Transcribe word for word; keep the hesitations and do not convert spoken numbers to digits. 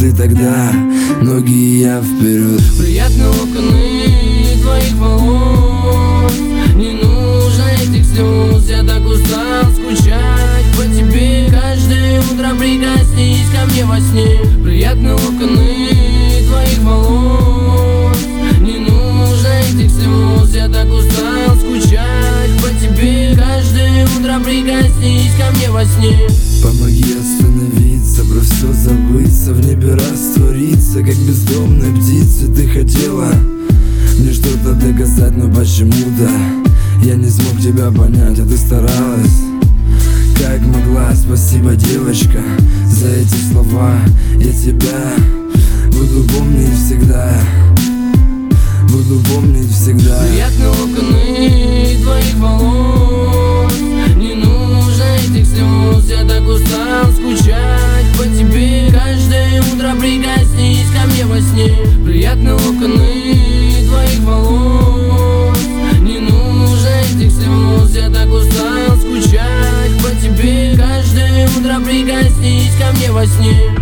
ты тогда, ноги я вперед. Приятно локоны твоих волос, не нужно этих слез. Я так устал скучать по тебе. Каждое утро прикоснись ко мне во сне. Приятно локоны твоих волос, не нужно этих слез. Я так устал скучать по тебе. Каждое утро прикоснись ко мне во сне. Помоги остановиться, про все забыться, в небе раствориться, как бездомная птица. Ты хотела мне что-то доказать, но почему-то я не смог тебя понять, а ты старалась как могла. Спасибо, девочка, за эти слова. Я тебя буду помнить всегда, буду помнить всегда. Приятно локоны твоих волос, не нужно этих слез. Я так устал скучать по тебе. Каждое утро прикоснись ко мне во сне. Приятно локоны твоих волос, не нужно этих слез. Я так устал скучать по тебе. Каждое утро прикоснись ко мне во сне.